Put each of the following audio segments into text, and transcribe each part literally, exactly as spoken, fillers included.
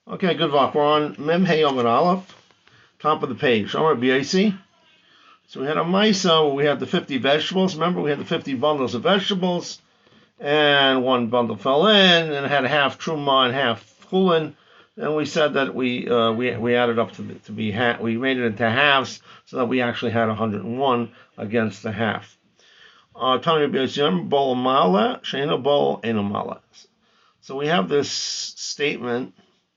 Okay, good luck. We're on Mem Hey Amud Aleph, top of the page. Amar B'Yasi. So we had a Maisa where we had the fifty vegetables. Remember, we had the fifty bundles of vegetables, and one bundle fell in, and it had half Truma and half Chulin. And we said that we uh, we we added up to to be ha- we made it into halves, so that we actually had one hundred one against the half. Uh, Tanya B'Yasi Bol Mala Sheina Bol Eno Mala. So we have this statement.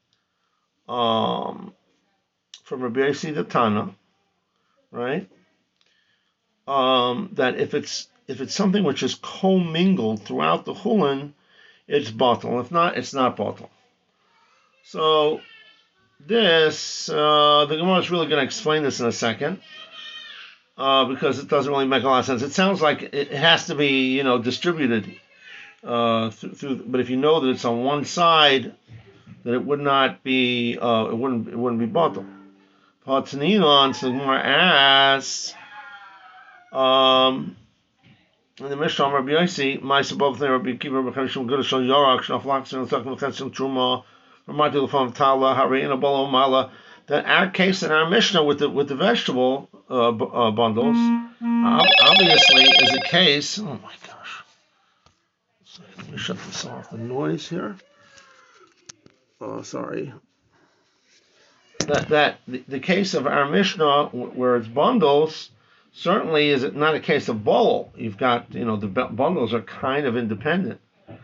Um, from Rabbi Yossi the Tana, right? Um, that if it's if it's something which is commingled throughout the chulin, it's batal. If not, it's not batal. So this, uh, the Gemara is really going to explain this in a second, uh, because it doesn't really make a lot of sense. It sounds like it has to be, you know, distributed uh, through, through. But if you know that it's on one side, that it would not be, uh, it wouldn't, it wouldn't be batal. Pataninon, so the Gemara asks, um, in the Mishnah, Rabbi Yossi, Ma'aseh above there, Rabbi Kiva, Rabbi Chesham, Good Shal Yorak, Shnaf Laxin, and Takim Chesham Truma, Ramati Lefam Tala, Harein Abolo Mala. That our case in our Mishnah with the with the vegetable uh, b- uh, bundles, uh, obviously is a case. Oh my gosh! So let me shut this off. The noise here. Oh, sorry. That that the, the case of our Mishnah where it's bundles certainly is not a case of bol. You've got, you know, the bundles are kind of independent.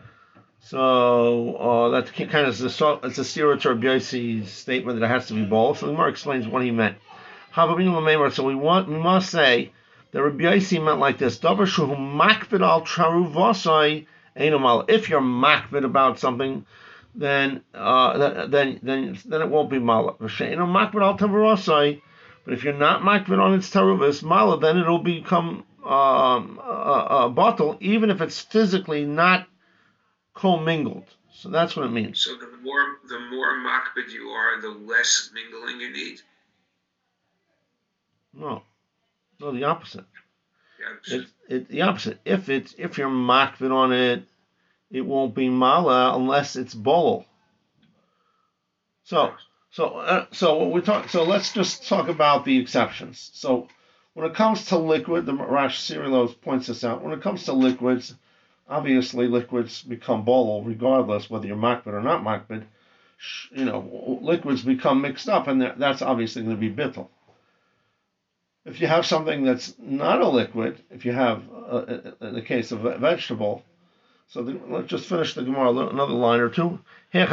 So uh, that's kind of the it's a stereotype of Yossi's statement that it has to be bol. So the Gemara explains what he meant. So we want we must say that Rabbi Yossi meant like this: if you're makbid about something, then uh, then then then it won't be mala. But if you're not makbid on its taruvas mala, then it'll become um, a, a bottle, even if it's physically not commingled. So that's what it means. So the more the more makbid you are, the less mingling you need. No, no, the opposite. The opposite. It, it, the opposite. If it's if you're makbid on it, it won't be mala unless it's bol. So, so, uh, so what we talk. So let's just talk about the exceptions. So, when it comes to liquid, the Rash Sirilos points this out. When it comes to liquids, obviously liquids become bol regardless whether you're makbid or not makbid. You know, liquids become mixed up, and that's obviously going to be bittul. If you have something that's not a liquid, if you have, uh, in the case of a vegetable. So the, let's just finish the Gemara, another line or two. If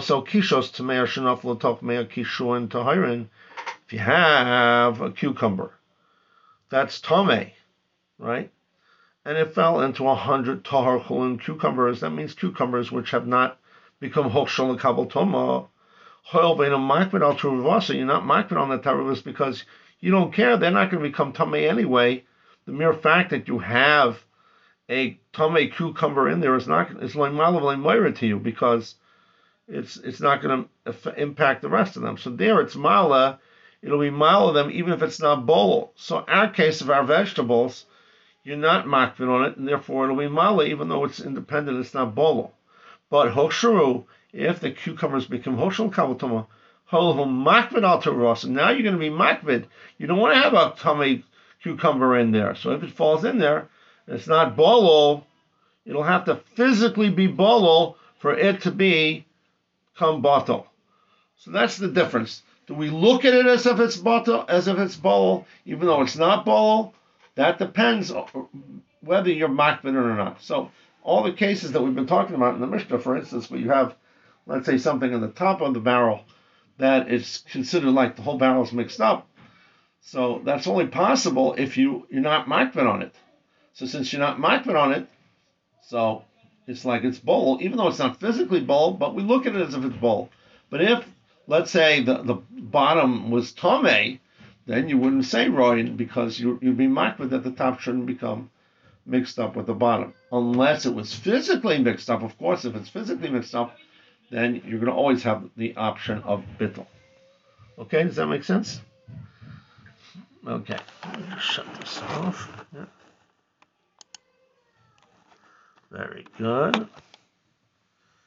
you have a cucumber, that's tameh, right? And it fell into a hundred tahar chulin cucumbers. That means cucumbers which have not become hochshol kabel toma. You're not makbid on the taruvas because you don't care. They're not going to become tameh anyway. The mere fact that you have a tameh cucumber in there is not is like malav to you because it's it's not going to impact the rest of them. So there it's mala, it'll be mala them even if it's not bol. So our case of our vegetables, you're not makbid on it, and therefore it'll be mala even though it's independent, it's not bol. But hoksharu, if the cucumbers become hoshal kavatoma, holhu makbid al teros, and now you're going to be makbid. You don't want to have a tameh cucumber in there. So if it falls in there, it's not bolo, it'll have to physically be bolo for it to be come bottle. So that's the difference. Do we look at it as if it's bottle, as if it's bolo, even though it's not bolo? That depends whether you're makbid or not. So all the cases that we've been talking about in the Mishnah, for instance, where you have, let's say, something in the top of the barrel that is considered like the whole barrel is mixed up. So that's only possible if you, you're not makbid on it. So since you're not makbid on it, so it's like it's bol, even though it's not physically bol, but we look at it as if it's bol. But if, let's say, the, the bottom was tameh, then you wouldn't say roin because you, you'd be makbid that the top shouldn't become mixed up with the bottom. Unless it was physically mixed up. Of course, if it's physically mixed up, then you're going to always have the option of bittul. Okay, does that make sense? Okay, let me just shut this off. Yeah. Very good.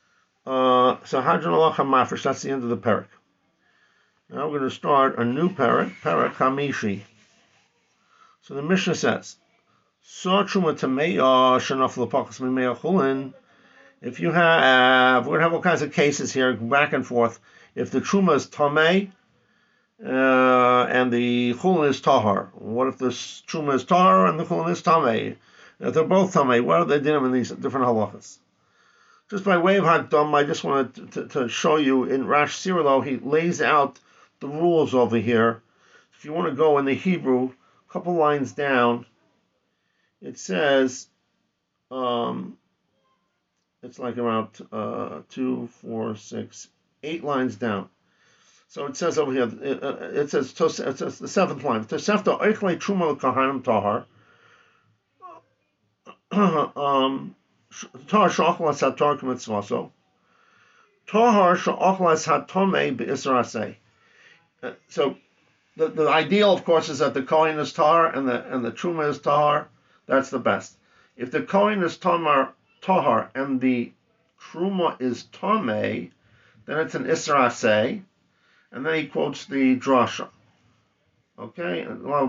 Uh, so Hadron Halacha Mafresh, that's the end of the parak. Now we're going to start a new parak, parak Hamishi. So the Mishnah says, So Truma Tameya Shanaf Lapakas Mimeya Chulin. If you have, we're going to have all kinds of cases here, back and forth. If the Truma is Tameh, uh, and the Chulin is Tahar. What if the Truma is Tahar and the Chulin is Tameh? If they're both Tameh, what are they doing in these different halachas? Just by way of Hakdam, I just wanted to, to, to show you in Rash Sirilo, he lays out the rules over here. If you want to go in the Hebrew, a couple lines down, it says, um, it's like around uh, two, four, six, eight lines down. So it says over here, it, uh, it says, it says the seventh line, Tosefta Eichle Truma Kahanim Tahar, um, Tahar Shachlas HaTorah K'mitzvaso, Tahar Shachlas HaTomei B'Israsei. So the, the ideal, of course, is that the Kohen is Tahar and the and the Truma is Tahar. That's the best. If the Kohen is Tamar Tahar and the Truma is Tomei, then it's an Israsei, and then he quotes the Drasha. Okay,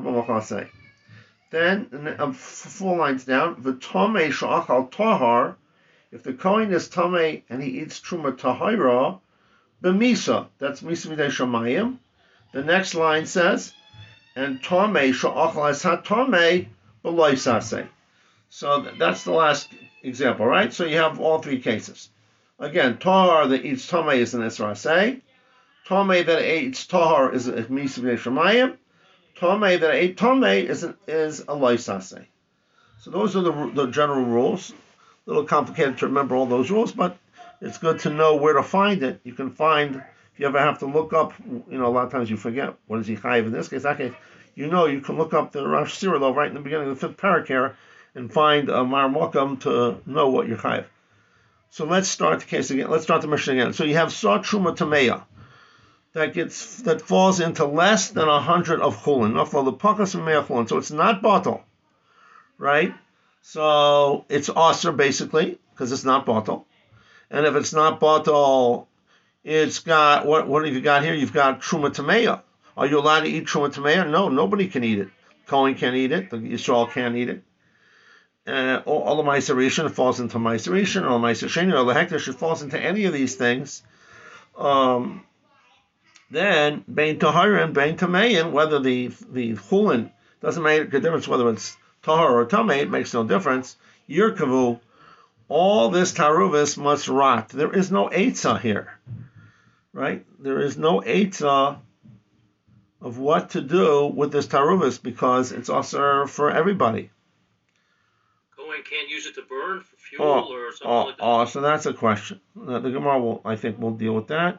then uh, four lines down, the Tomei Shachal Tahar. If the Kohen is Tomei and he eats Truma Tahira, b'Misa, that's Misa V'dei Shamayim. The next line says, and Tomei Shachal Es HaTomei b'Lo Sasei. So that's the last example, right? So you have all three cases. Again, Tahar that eats Tomei is an Esrasei. Tomei that eats Tahar is a Misa V'dei Shamayim. Tomei that ate Tomei is, an, is a Loisasei. So those are the, the general rules. A little complicated to remember all those rules, but it's good to know where to find it. You can find, if you ever have to look up, you know, a lot of times you forget, what is he chayiv in this case? That case, you know, you can look up the Rosh Sirilo right in the beginning of the fifth parak here and find a Mar Mokam to know what you're chayiv. So let's start the case again. Let's start the mission again. So you have Sa Truma Tameya that gets that falls into less than a hundred of chulin. Naflo the pakas and meya chulin. So it's not bottle, right? So it's aser basically because it's not bottle. And if it's not bottle, it's got what? What have you got here? You've got Truma Tameya. Are you allowed to eat Truma Tameya? No, nobody can eat it. Kohen can't eat it. The Yisrael can't eat it. Uh, all, all the Meiser Rishon falls into Meiser Rishon, or Meiser Sheni, or the Hekdesh, it falls into any of these things. Um, then Bein Taharim, Bein Tameyin, whether the the Chulin doesn't make a difference whether it's Tahar or Tamei, it makes no difference. Yirkavu, all this Taruvis must rot. There is no Eitzah here, right? There is no Eitzah of what to do with this Taruvis because it's also for everybody. Kohen can't use it to burn for fuel oh, or something oh, like that? Oh, so that's a question. The, the Gemara will, I think, will deal with that.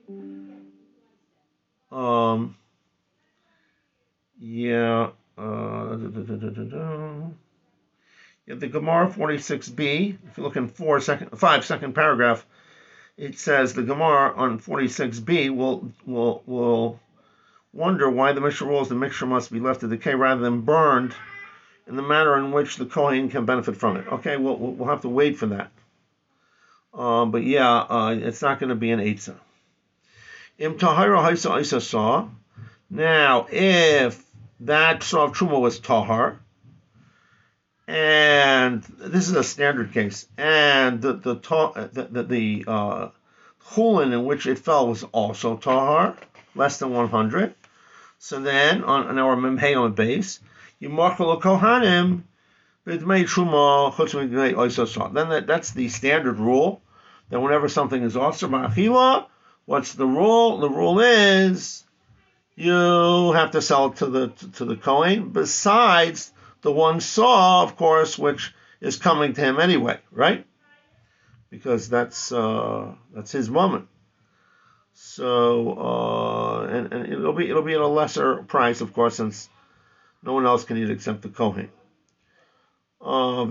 Um, yeah, uh, yeah, the Gemara forty-six b, if you look in four second, five second paragraph, it says the Gemara on forty-six b will will will wonder why the Mishnah rules the mixture must be left to decay rather than burned in the manner in which the Kohen can benefit from it. Okay, we'll we'll have to wait for that. Um, but yeah, uh, it's not going to be an eitzah. Im tahara haisa isa saw. Now, if that saw of truma was tahar, and this is a standard case, and the the the, the, the uh, chulin in which it fell was also tahar, less than one hundred. So then, on, on our memhei base, you marchel kohanim b'dmei truma chutz m'dmei isa saw. Then that, that's the standard rule that whenever something is also ma'achila, what's the rule? The rule is you have to sell it to the to, to the Kohen, besides the one saw, of course, which is coming to him anyway, right? Because that's uh, that's his moment. So uh, and, and it'll be it'll be at a lesser price, of course, since no one else can eat it except the Kohen. Uh,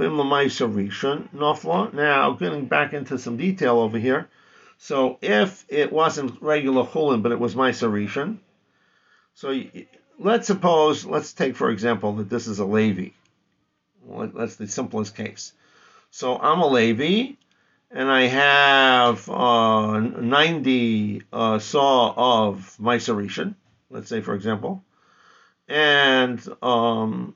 now, getting back into some detail over here. So if it wasn't regular chulin, but it was Meiser Rishon, so let's suppose, let's take for example that this is a Levi. That's the simplest case. So I'm a Levi, and I have uh, ninety uh, saw of Meiser Rishon, let's say for example, and um,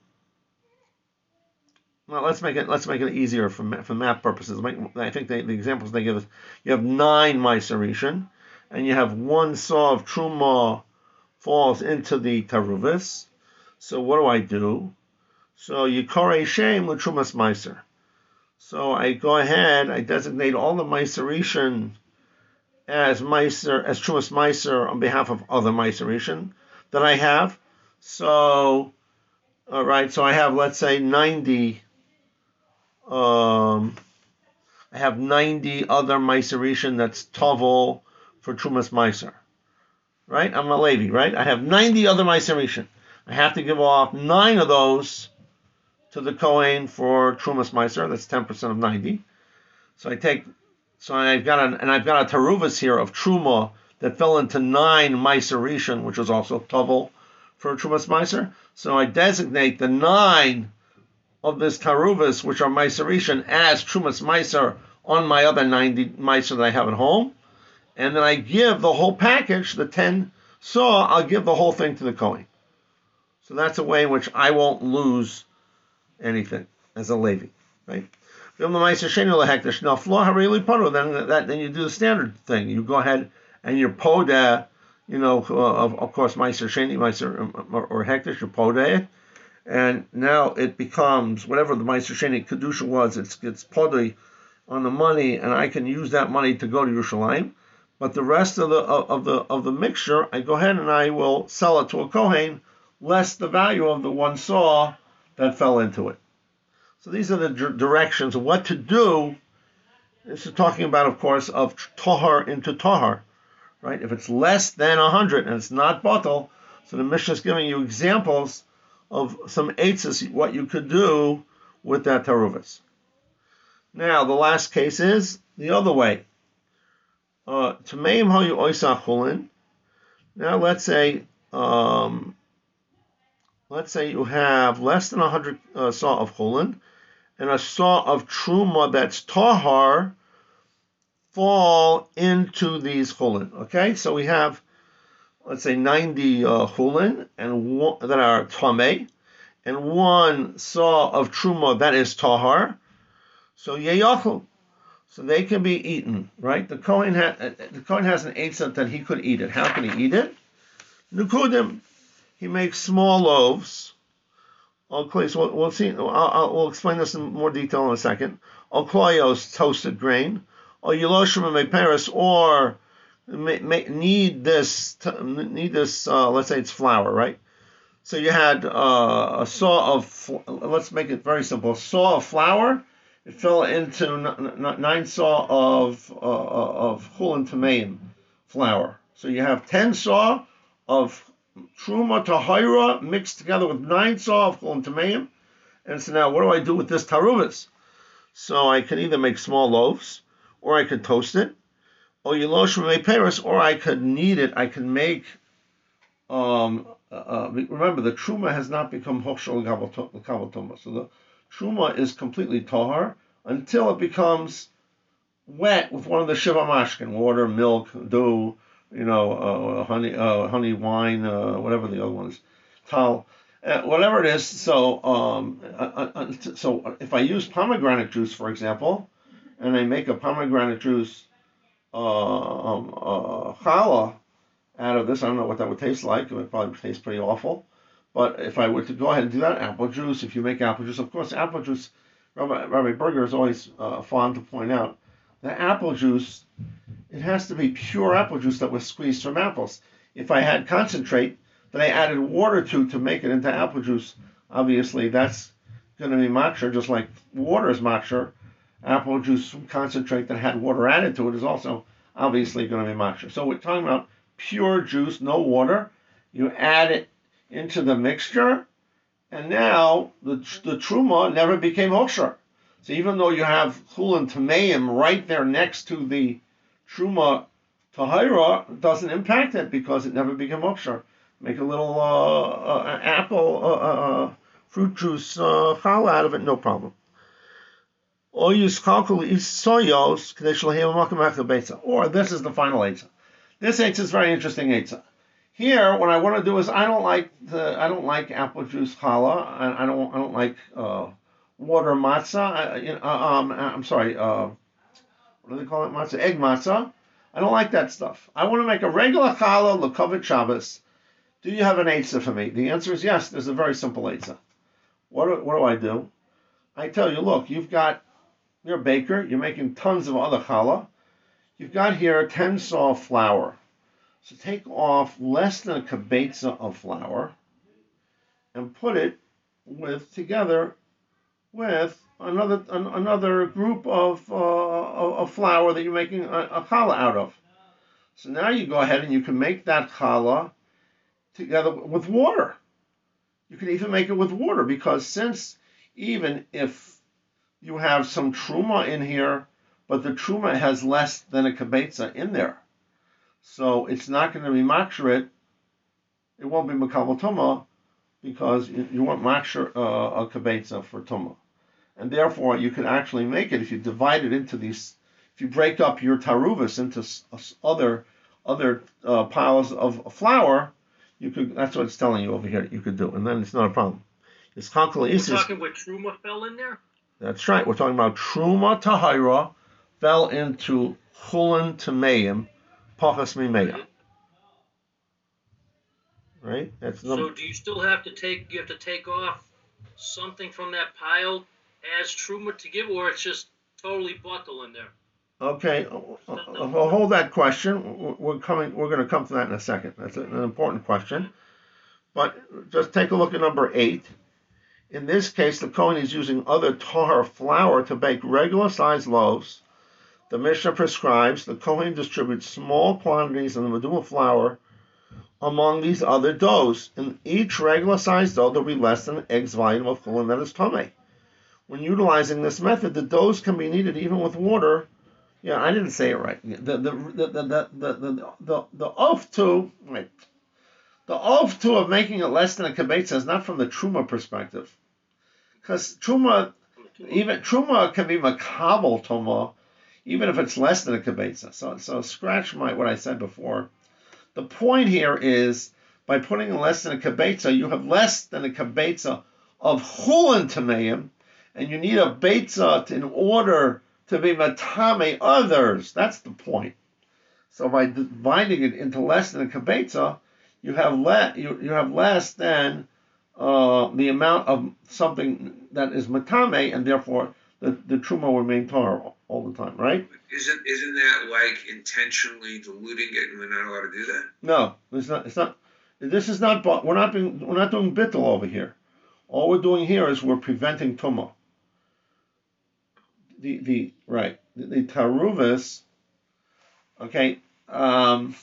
well, let's make it let's make it easier for for map purposes. I think they, the examples they give us, you have nine Meiser Rishon, and you have one saw of Truma falls into the Taruvis. So what do I do? So you Korei Shem L'Trumas Meiser. So I go ahead, I designate all the Meiser Rishon as Meiser, as Trumas Meiser on behalf of other Meiser Rishon that I have. So, all right, so I have, let's say, ninety. Um, I have ninety other Meiser Rishon that's Tovel for Trumas Meiser. Right? I'm a Levi, right? I have ninety other Meiser Rishon. I have to give off nine of those to the Kohen for Trumas Meiser. That's ten percent of ninety. So I take, so I've got an, and I've got a Taruvas here of Truma that fell into nine Meiser Rishon, which was also Tovel for Trumas Meiser. So I designate the nine of this Taruvas, which are Meiser Rishon, as Trumas Meiser on my other ninety Meiser that I have at home. And then I give the whole package, the ten saw, I'll give the whole thing to the Kohen. So that's a way in which I won't lose anything as a Levi, right? Then that then you do the standard thing. You go ahead and your poda, you know, uh, of, of course, Meiser Sheni, Meiser or, or hektish, you poda it, and now it becomes whatever the Meiser Sheni kedusha was. It's it's poda on the money, and I can use that money to go to Yerushalayim. But the rest of the of the of the mixture, I go ahead and I will sell it to a Kohen, less the value of the one saw that fell into it. So these are the d- directions of what to do. This is talking about, of course, of tahar into tahar, right? If it's less than one hundred and it's not batal, so the Mishnah is giving you examples of some eitzes, what you could do with that taruvas. Now, the last case is the other way. Uh, Tameim hayu oisa chulin. Now, let's say, um, let's say you have less than one hundred uh, saw of chulin, and a saw of truma that's tahar fall into these chulin. Okay, so we have, let's say, ninety uh, chulin and one, that are tameh, and one saw of truma that is tahar. So yeyachol, so they can be eaten, right? The Kohen ha- the Kohen has an eitzah that he could eat it. How can he eat it? Nukudim, he makes small loaves. Okay, so we'll, we'll see. I'll, I'll, we'll explain this in more detail in a second. Okloyos, toasted grain, or yiloshim and paris, or may, may, need this. Need this. Uh, let's say it's flour, right? So you had uh, a saw of. Let's make it very simple. A saw of flour. It fell into n- n- nine saw of uh, of chulin tameim flour. So you have ten saw of truma tahira mixed together with nine saw of chulin tameim. And so now, what do I do with this taruvas? So I can either make small loaves, or I could toast it, or yilosh may paris, or I could knead it. I can make. Um, uh, remember, the truma has not become hochshel l'kavatoma. So the truma is completely tahar until it becomes wet with one of the shiva mashkin, water, milk, dough, you know, uh, honey, uh, honey, wine, uh, whatever the other one is, tal, uh, whatever it is. So, um, uh, uh, so if I use pomegranate juice, for example, and I make a pomegranate juice uh, um, uh, challah out of this, I don't know what that would taste like. It would probably taste pretty awful. But if I were to go ahead and do that, apple juice, if you make apple juice, of course, apple juice, Rabbi, Rabbi Berger is always uh, fond to point out, the apple juice, it has to be pure apple juice that was squeezed from apples. If I had concentrate that I added water to to make it into apple juice, obviously that's going to be maksher, just like water is maksher. Apple juice concentrate that had water added to it is also obviously going to be maksher. So we're talking about pure juice, no water. You add it into the mixture, and now the the truma never became osher. So even though you have chulin tameim right there next to the truma tahira, it doesn't impact it because it never became osher. Make a little uh, uh, apple uh, uh, fruit juice uh, challah out of it, no problem. Or use calcul soyos kadesh. Or this is the final eitzah. This eitzah is very interesting eitzah. Here, what I want to do is I don't like the I don't like apple juice challah. I, I don't I don't like uh, water matzah. I, you know, um, I'm sorry. Uh, what do they call it? Matzah, egg matzah. I don't like that stuff. I want to make a regular challah l'kavod Shabbos. Do you have an eitzah for me? The answer is yes. There's a very simple eitzah. What do, what do I do? I tell you, look, you've got you're a baker. You're making tons of other challah. You've got here ten saw flour. So take off less than a kibetza of flour and put it with together with another an, another group of uh, of flour that you're making a, a challah out of. So now you go ahead and you can make that challah together with water. You can even make it with water because since even if you have some truma in here, but the truma has less than a kibetza in there, so it's not going to be maksheret. It won't be makabel tumah because you, you want maksheret uh, a kibetza for tumah, and therefore you can actually make it if you divide it into these. If you break up your taruvas into s- other other uh, piles of flour, you could. That's what it's telling you over here. You could do, and then it's not a problem. It's kalkula We're isis. talking where truma fell in there. That's right. We're talking about truma tahira fell into chulin tameim. Pachas mimeya, right? That's So number. do you still have to take? You have to take off something from that pile as truma to give, or it's just totally bottle in there? Okay, uh, uh, hold that question. We're coming. We're going to come to that in a second. That's an important question. But just take a look at number eight. In this case, the Kohen is using other tahar flour to bake regular sized loaves. The Mishnah prescribes the Kohen distributes small quantities of the meduma flour among these other doughs. In each regular sized dough, there will be less than an egg's volume of chulin that is tamei. When utilizing this method, the doughs can be kneaded even with water. Yeah, I didn't say it right. The the the the the the the, the of to wait. The of to of making it less than a kibetza is not from the truma perspective, because truma even truma can be makabel tumah, even if it's less than a kibetza. So, so scratch my what I said before. The point here is by putting less than a kibetza, you have less than a kibetza of chulin tameim, and you need a betza in order to be matame others. That's the point. So by dividing it into less than a kibetza, you have le- you, you have less than uh, the amount of something that is matame, and therefore the, the truma will remain tar all the time, right? Isn't isn't that like intentionally diluting it, and we're not allowed to do that? No, it's not. It's not. This is not. We're not being. We're not doing bittul over here. All we're doing here is we're preventing tumah. The the right the, the taruvas. Okay. Um,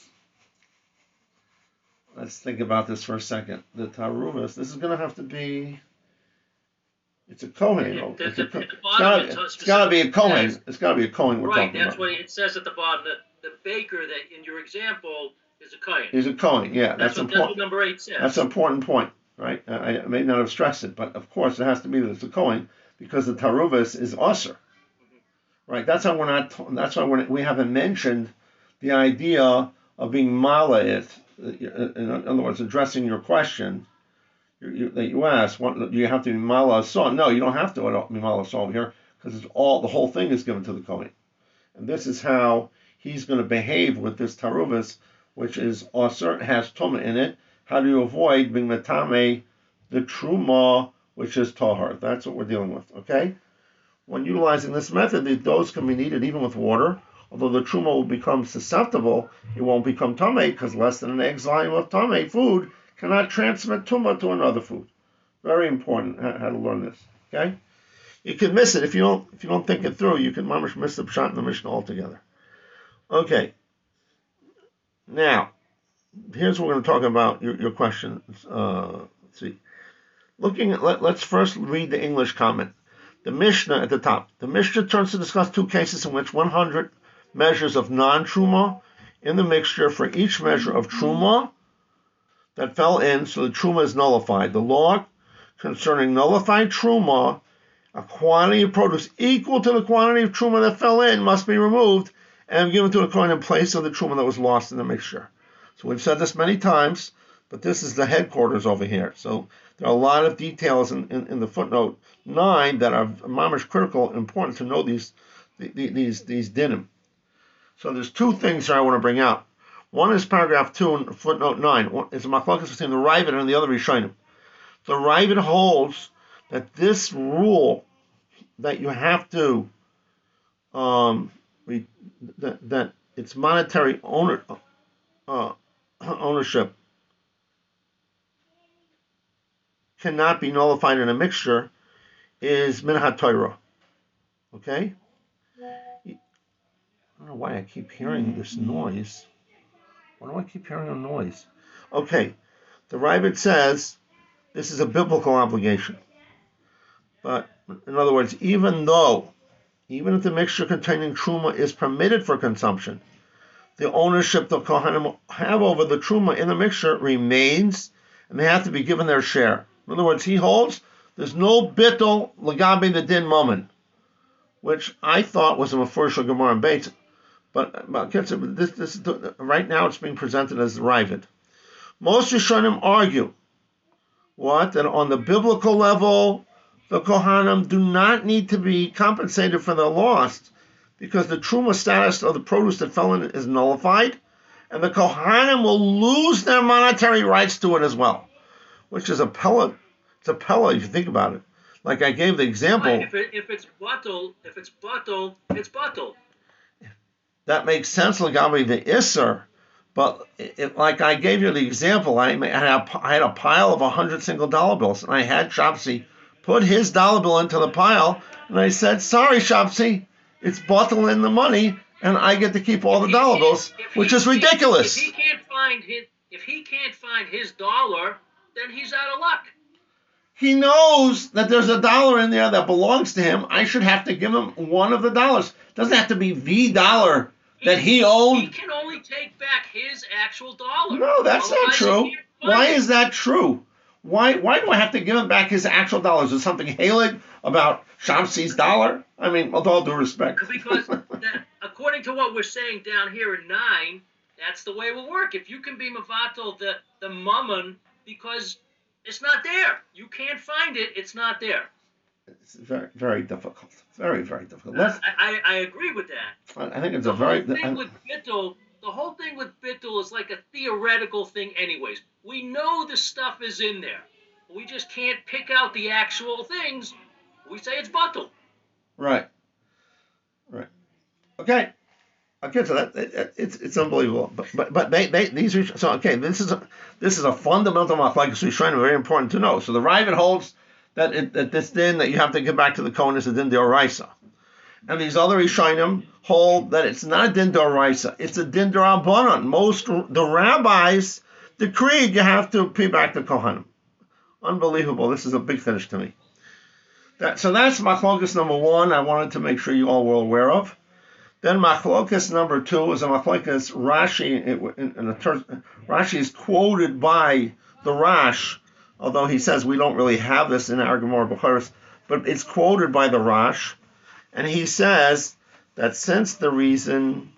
let's think about this for a second. The taruvas. This is going to have to be. It's a Kohen. At the- It's, a, at the it's bottom, gotta, it it's gotta be a specifically Kohen. says- It's gotta be a Kohen we're Right, talking that's about. what it says at the bottom. The, the baker that in your example is a kohen. He's a Kohen. Yeah, That's, that's, what, that's important. what number eight says. That's an important point, right? I, I may not have stressed it, but of course it has to be that it's a Kohen because the Taruvas is Osir, right? That's why we're not. That's why we're, we haven't mentioned the idea of being mala it. In other words, addressing your question you, you, that you asked. What, do you have to be mala asal? No, you don't have to be mala asal over here because it's all the whole thing is given to the Kohen, and this is how he's going to behave with this Taruvas, which is Osir, has Tumah in it. How do you avoid being Matame, the Truma, which is Tahar? That's what we're dealing with, okay? When utilizing this method, the doughs can be kneaded even with water. Although the Truma will become susceptible, it won't become Tameh because less than an egg's volume of Tameh food cannot transmit Tumah to another food. Very important how to learn this, okay? You can miss it if you don't if you don't think it through. You can mamish miss the pshat in the Mishnah altogether. Okay. Now, here's what we're going to talk about. Your your question. Uh, let's see. Looking at let, let's first read the English comment. The Mishnah at the top. The Mishnah turns to discuss two cases in which one hundred measures of non-truma in the mixture for each measure of truma that fell in, so the truma is nullified. The law concerning nullified truma a quantity of produce equal to the quantity of truma that fell in must be removed and given to the kohen in place of the truma that was lost in the mixture. So we've said this many times, but this is the headquarters over here. So there are a lot of details in, in, in the footnote nine that are mamish critical and important to know these these these dinim. So there's two things here I want to bring out. One is paragraph two in footnote nine. It's a machlokes between the Ravid and the other Rishonim. The Ravid holds that this rule that you have to um, we, that, that it's monetary owner, uh, ownership cannot be nullified in a mixture is min haTorah. Okay? I don't know why I keep hearing this noise. Why do I keep hearing a noise? Okay, the Ravid says this is a biblical obligation. But in other words, even though, even if the mixture containing truma is permitted for consumption, the ownership the Kohanim have over the truma in the mixture remains, and they have to be given their share. In other words, he holds there's no bittul lagabe the din mammon, which I thought was a mafurish Gemara and Beitz, but, but this, this right now it's being presented as Ravid. Most Rishonim argue what that on the biblical level, the Kohanim do not need to be compensated for their loss because the truma status of the produce that fell in is nullified, and the Kohanim will lose their monetary rights to it as well, which is a pellet. It's a pellet if you think about it. Like I gave the example. If, it, if it's bottle, if it's bottle, it's bottle. That makes sense, Lagabi the Isser, but it, it, like I gave you the example, I, I, had a, I had a pile of one hundred single dollar bills, and I had Shopsy put his dollar bill into the pile, and I said, sorry, Shopsy, it's bottle in the money, and I get to keep all the dollar bills, which is ridiculous. If he can't find his, if he can't find his dollar, then he's out of luck. He knows that there's a dollar in there that belongs to him. I should have to give him one of the dollars. Doesn't have to be the dollar that he owned. He can only take back his actual dollar. No, that's not true. Why is that true? Why why do I have to give him back his actual dollars? Is something halig about Shamsi's dollar? I mean, with all due respect. Because that, according to what we're saying down here in nine, that's the way it will work. If you can be mavatal the the mammon because it's not there, you can't find it. It's not there. It's very very difficult. Very very difficult. Let's, I, I I agree with that. I think it's the a very. Whole thing I, with bittul, the whole thing with bittul is like a theoretical thing, anyways. We know the stuff is in there. We just can't pick out the actual things. We say it's bittul. Right. Right. Okay. Okay. So that it, it's it's unbelievable. But but, but they, they these are, so okay. This is a this is a fundamental machlokes Rishonim, very important to know. So the Ravid holds that it, that this din that you have to give back to the Kohen is a din d'oraisa, and these other Rishonim hold that it's not a din d'oraisa. It's a din d'rabbanan. Most the rabbis decreed you have to pay back the Kohanim. Unbelievable. This is a big finish to me. That, so that's machlokes number one. I wanted to make sure you all were aware of. Then machlokes number two is a machlokes Rashi. In, in a ter- Rashi is quoted by the Rash, although he says we don't really have this in our Gemara B'choros, but it's quoted by the Rash, and he says that since the reason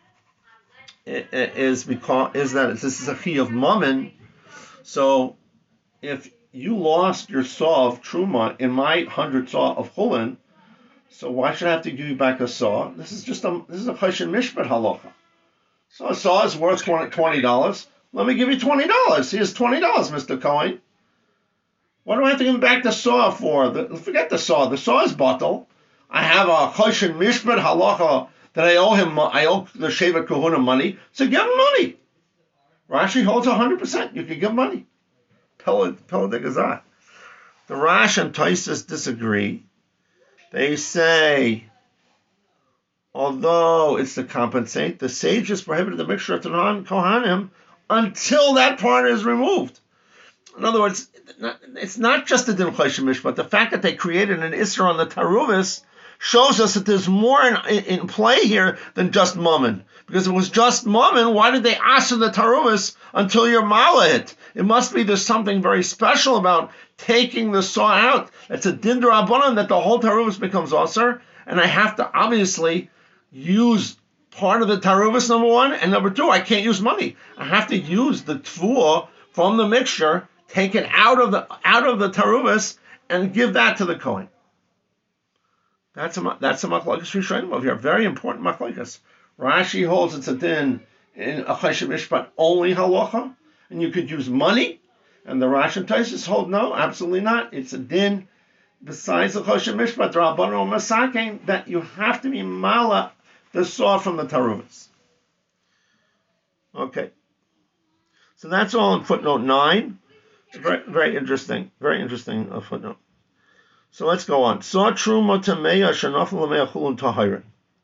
is because is that this is a chi of mammon, so if you lost your saw of truma in my hundred saw of chulin, so why should I have to give you back a saw? This is just a this is a choshen mishpat halacha. So a saw is worth twenty dollars. Let me give you twenty dollars. Here's twenty dollars, Mister Cohen. What do I have to give him back the saw for? The, forget the saw. The saw is bottle. I have a choshen mishpat halacha that I owe him. I owe the Shevet Kahuna money. So give him money. Rashi holds a hundred percent. You can give money. Pella de Gazat. The Rash and Tosfos disagree. They say, although it's to compensate, the sages prohibited the mixture of Tanan Kohanim until that part is removed. In other words, it's not just the din choshen mishpat. The fact that they created an Isser on the Taruvis shows us that there's more in, in, in play here than just mammon. Because if it was just mammon, why did they ask the Taruvis until you're malahit? It must be there's something very special about taking the saw out. It's a din d'Rabbanan that the whole taruvus becomes osir, and I have to obviously use part of the taruvus, number one, and number two, I can't use money. I have to use the tfuah from the mixture, take it out of the out of the taruvus, and give that to the kohen. That's a that's a machlokes rishonim over here. Very important machlokes. Rashi holds it's a din in a chesed mishpat only halacha, and you could use money. And the Rashi and Tosfos hold no, absolutely not. It's a din besides the chesed mishpat rabbanon masakein that you have to be mala the saw from the taruvas. Okay, so that's all in footnote nine. It's very very interesting, very interesting uh, footnote. So let's go on. Saw truma tameya shenafel l'mei chulun tahirin.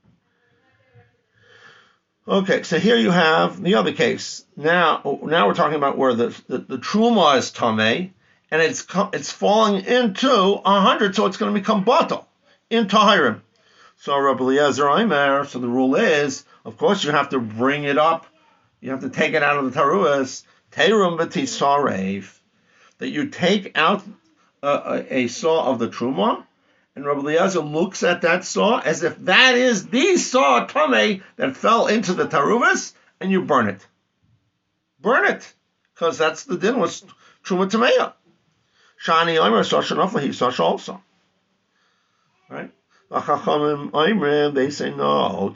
Okay, so here you have the other case. Now, now we're talking about where the the, the truma is tamei, and it's it's falling into a hundred, so it's going to become batal in tahirim. So Rabbi Eliezer Omer, so the rule is, of course, you have to bring it up. You have to take it out of the taruas. Terum v'tisarev, that you take out a, a, a saw of the truma, and Rabbi Eliezer looks at that saw as if that is the saw tamei that fell into the taruvas, and you burn it. Burn it, because that's the din was truma tameya. Shani Omer saw shenafla, he saw also. Right? The Chachamim, they say no.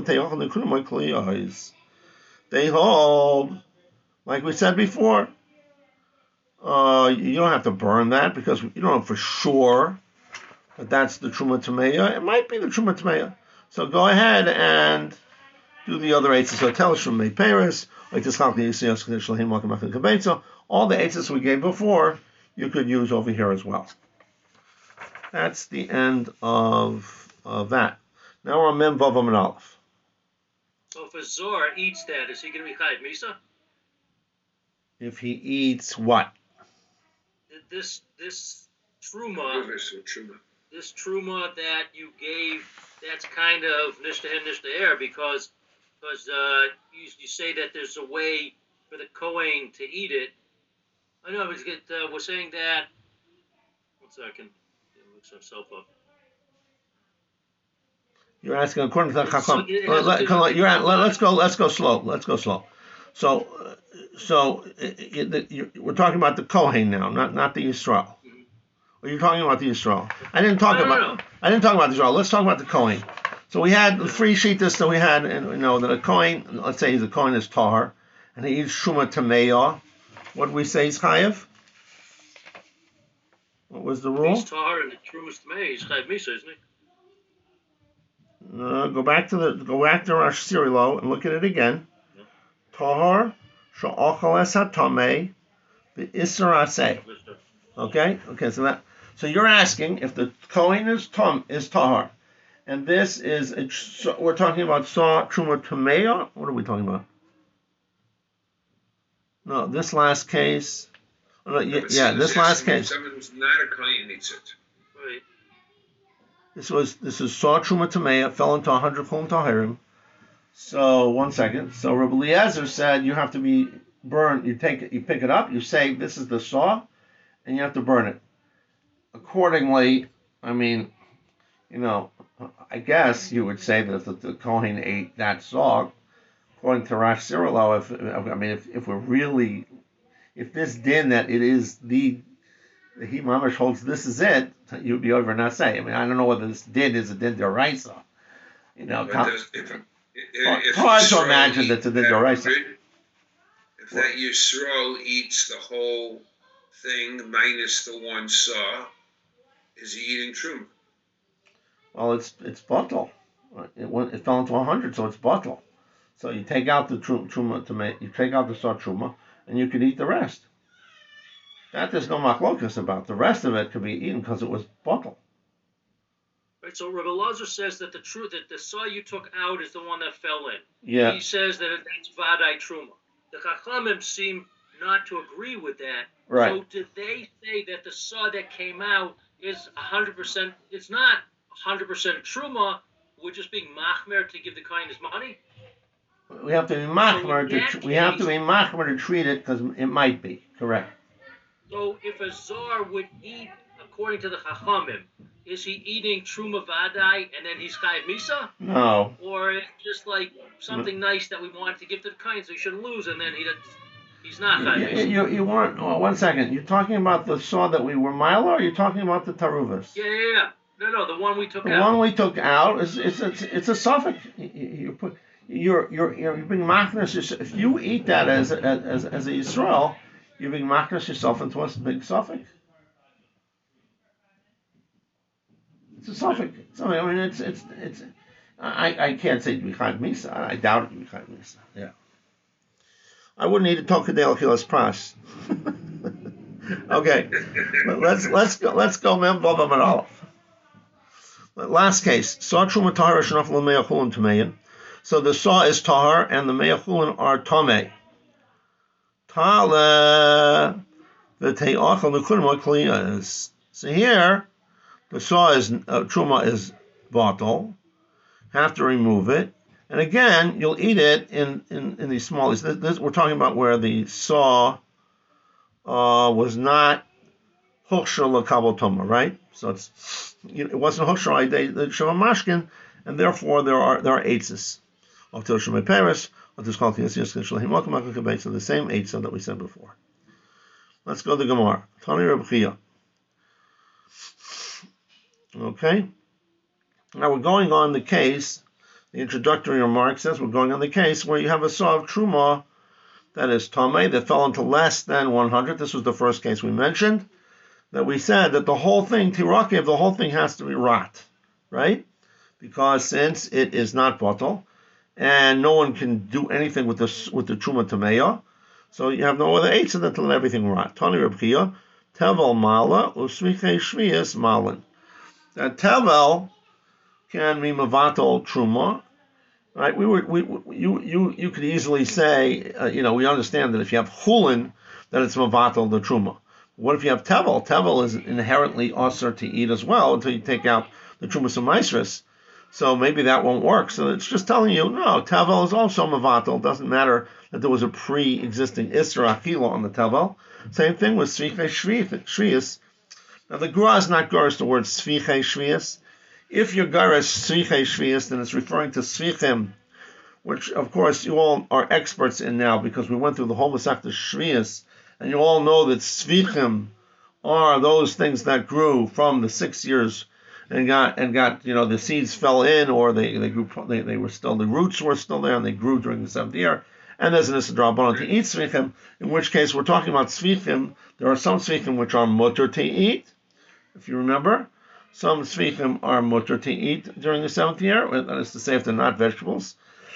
They hold, like we said before, uh, you don't have to burn that because you don't know for sure that that's the Truma Tameya. It might be the Truma Tameya. So go ahead and do the other eitzes. So tell us from May Paris, like this all the eitzes we gave before, you could use over here as well. That's the end of, of that. Now we're on Mem Vav and Aleph. So if a Zor eats that, is he going to be Chayiv Misa? If he eats what? This this truma, this truma that you gave, that's kind of nishtahen nishtaher because because uh, you, you say that there's a way for the Kohen to eat it. I know, but uh, we're saying that. One second. Himself up. You're asking according to the Chacham. Let, let, you're at, let, let's go. Let's go slow. Let's go slow. So, uh, so it, it, you, we're talking about the Kohen now, not not the Yisrael. Mm-hmm. Or you're talking about the Yisrael. I didn't talk no, about. No, no. I didn't talk about the Yisrael. Let's talk about the Kohen. So we had the three shittas that we had, and you know that a Kohen. Let's say the Kohen is tahar, and he eats shuma tameya. What do we say is chayev? What was the rule? He's tahar and the trumas tameya. He's chayev misa, isn't he? Uh, go back to the go back to Rosh Sirilo and look at it again. Yeah. Tahar sha'achal es hatamei the isser aseh. Okay, okay. So that so you're asking if the Kohen is tom is tahar, and this is a, so we're talking about saw truma tameya. What are we talking about? No, this last case. No, yeah, yeah, this last case. Someone who's not a Kohen eats it. Right. This was this is saw truma tameya, fell into a hundred chulun tahirim. So one second. So Rabbi Eliezer said you have to be burned. You take it, you pick it up. You say this is the saw, and you have to burn it. Accordingly, I mean, you know, I guess you would say that the, the Kohen ate that saw. According to Rosh Sirilo, if I mean, if, if we're really, if this din that it is the he mamash holds this is it, you'd be over and say. I mean, I don't know whether this din is a din d'oraisa. You know, com- if, if, it's hard to imagine that it's a din d'oraisa. If that Yisrael eats the whole thing minus the one saw, is he eating truma? Well, it's it's batal. It went, it fell into a hundred, so it's batal. So you take out the truma, truma to make, you take out the saw truma, and you could eat the rest. That there's no machlokas about. The rest of it could be eaten because it was batal. Right. So Rabbi Eliezer says that the truth that the saw you took out is the one that fell in. Yeah. He says that it's vadai truma. The Chachamim seem not to agree with that. Right. So did they say that the saw that came out is a hundred percent? It's not a hundred percent truma. We're just being machmer to give the kohen his money. We have to be machmer to we have to be machmer to treat it because it might be correct. So if a zar would eat according to the Chachamim, is he eating truma vadai and then he's chayav misa? No. Or it's just like something nice that we wanted to give to the kind, so he shouldn't lose, and then he he's not chayav You, misa. you, you weren't. Oh, one second. You're talking about the saw that we were milo, or you're talking about the taruvas? Yeah, yeah, yeah. No, no, the one we took the out. The one we took out is it's it's, it's a suffix. You, you put you're you're you're being machnas. If you eat that as as as a Yisrael, you're being machnas yourself into a big suffix. It's a suffix. So I mean, it's it's it's. I, I can't say B'chad Misa. I doubt it B'chad Misa. Yeah. I wouldn't need to talk to Dale Kilas Pras. Okay. let's let's go let's go Mem Vav Amud Aleph. Last case. Saw Truma Tahar Shenaf L'Meyachulin Tamein. So the saw is Tahar and the Meyachulin are Tamei. Tale V'Te'achal L'Kurim Kliyas. So here the saw is uh, Truma is Batal. Have to remove it, and again you'll eat it in in, in these small. This, this, we're talking about where the saw uh, was not Hochshel L'Kabel Toma, right? So it's it wasn't Hochshel the Shema Mashkin, and therefore there are there are eitzes of Til Shemay Paris, of this called Yisrael Shalahim Malkamak Kabei. So the same eitzah that we said before. Let's go to Gemara. Tani Reb Chia. Okay. Now we're going on the case, the introductory remark says we're going on the case where you have a saw of Truma that is Tamei that fell into less than one hundred. This was the first case we mentioned, that we said that the whole thing, Tirakev, the whole thing has to be rot, right? Because since it is not bottle, and no one can do anything with the, with the Truma Tameya, so you have no other eight than to let everything rot. Tani Reb Chia, Tevel Mala, Usmiche Shvias Malin. That Tevel can be mavatal truma, right? We were we you you you could easily say, uh, you know, we understand that if you have chulin, that it's mavatal the truma. What if you have tevel? Tevel is inherently usher to eat as well until you take out the trumas and maestris. So maybe that won't work. So it's just telling you, no, tevel is also mavatal. Doesn't matter that there was a pre-existing isra achila on the tevel. Same thing with sviche shvius. Now the Gra is not Gra, the word sviche shvius. If you're garas sviche shvius, then it's referring to svichim, which of course you all are experts in now because we went through the whole Masechta Shvius, and you all know that svichim are those things that grew from the six years and got and got you know the seeds fell in, or they they grew they, they were still the roots were still there and they grew during the seventh year. And there's an Isidra to eat svichim, in which case we're talking about svichim. There are some svichim which are mutter to eat, if you remember. Some svichim are mutter to eat during the seventh year, that is to say, if they're not vegetables,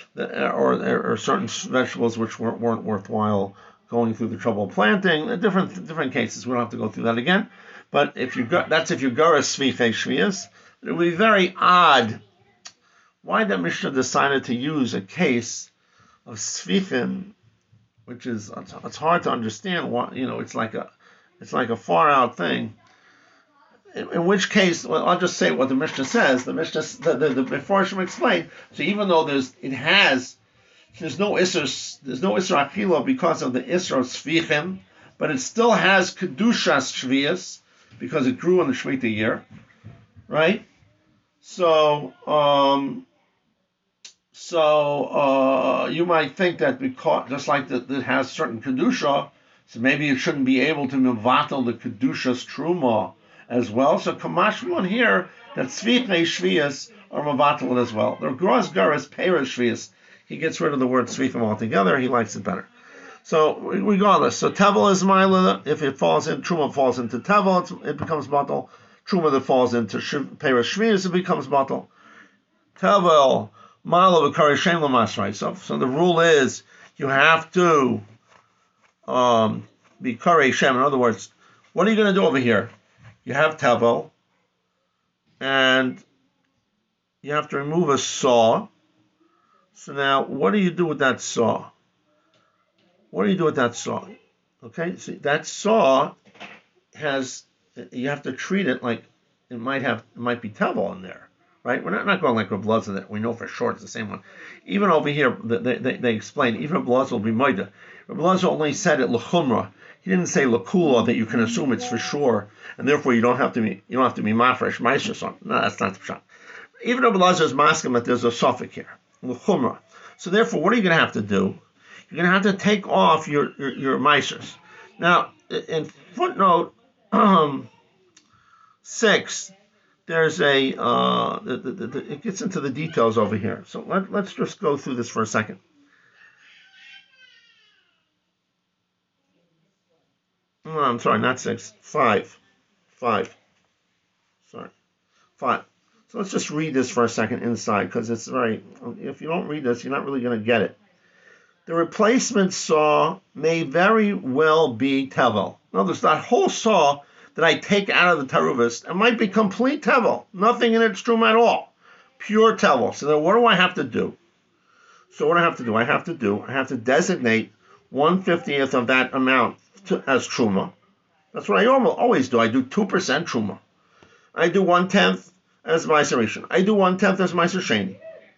or there are certain vegetables which weren't, weren't worthwhile going through the trouble of planting. Different different cases. We don't have to go through that again. But if you go, that's if you go as svichei shvius, it would be very odd why the Mishnah decided to use a case of svichim, which is it's, it's hard to understand. Why, you know, it's like a it's like a far out thing. In, in which case, well, I'll just say what the Mishnah says. The Mishnah, the the, the Mefarshim explain. So even though there's, it has, there's no isser, there's no isser achila because of the isser of svichim, but it still has kedushas shvius because it grew in the Shemitah year, right? So, um, so uh, you might think that because just like that it has certain kedusha, so maybe it shouldn't be able to mevatel the kedushas truma as well. So kamashmon here that svichei shvius are mevatel as well. The gross garas peres shvius. He gets rid of the word svichim altogether. He likes it better. So regardless, so tevel is mila. If it falls in truma falls into tevel, it becomes batal. Truma that falls into peres shvius, it becomes batal. Tevel mila v'karei shem l'masrei. So so the rule is you have to um, be karei shem. In other words, what are you going to do over here? You have tevel, and you have to remove a saw. So now, what do you do with that saw? What do you do with that saw? Okay, see, that saw has, you have to treat it like it might have, it might be tevel in there, right? We're not, not going like Reb Elazar that we know for sure it's the same one. Even over here, they, they, they explain, even Reb Elazar will be moida. Reb Elazar only said it l'chumra. He didn't say l'kula, that you can assume it's for sure, and therefore you don't have to be you don't have to be mafresh meiser something. No, that's not the pshat. Even Reb Elazar is masking that there's a suffix here, l'chumra. So therefore, what are you going to have to do? You're going to have to take off your your, your meisers. Now, in footnote um, six, there's a uh, the, the, the, it gets into the details over here. So let, let's just go through this for a second. No, I'm sorry, not six, five, five. Sorry, five. So let's just read this for a second inside, because it's very. If you don't read this, you're not really going to get it. The replacement saw may very well be tevel. In other words, that whole saw that I take out of the teruvis, it might be complete tevel. Nothing in its truma at all. Pure tevel. So then what do I have to do? So what do I have to do? I have to do, I have to designate one fiftieth of that amount to, as truma. That's what I always do. I do two percent truma. I do one-tenth as Meiser Rishon. I do one-tenth as Meiser Sheni.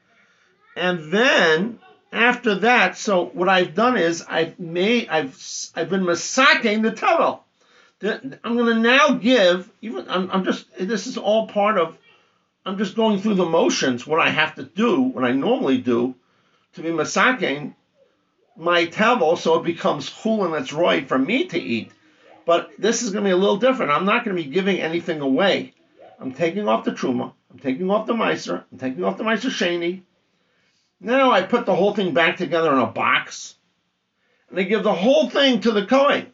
And then, after that, so what I've done is, I've made, I've I've been masaking the tevel. I'm going to now give, even I'm, I'm just, this is all part of, I'm just going through the motions, what I have to do, what I normally do, to be masaking my tevel, so it becomes chulin that's right for me to eat. But this is going to be a little different. I'm not going to be giving anything away. I'm taking off the truma, I'm taking off the meiser, I'm taking off the meiser sheni. Now I put the whole thing back together in a box, and I give the whole thing to the Kohen.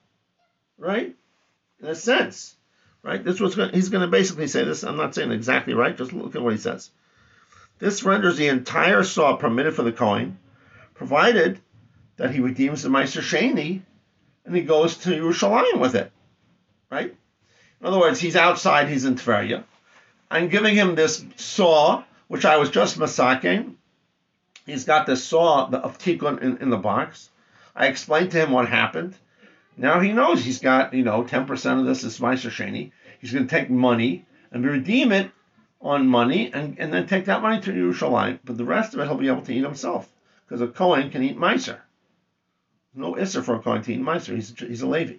Right? In a sense, right? This was going, he's going to basically say this. I'm not saying exactly right. Just look at what he says. This renders the entire saw permitted for the Kohen, provided that he redeems the Meiser Sheni and he goes to Yerushalayim with it, right? In other words, he's outside. He's in Tveria. I'm giving him this saw, which I was just masaking. He's got this saw of tikkun in, in the box. I explained to him what happened. Now he knows he's got, you know, ten percent of this is Meiser Sheni. He's going to take money and redeem it on money and, and then take that money to Yerushalayim. But the rest of it he'll be able to eat himself, because a Kohen can eat Meiser. No Isser for a Kohen to eat Meiser. He's, he's a Levi.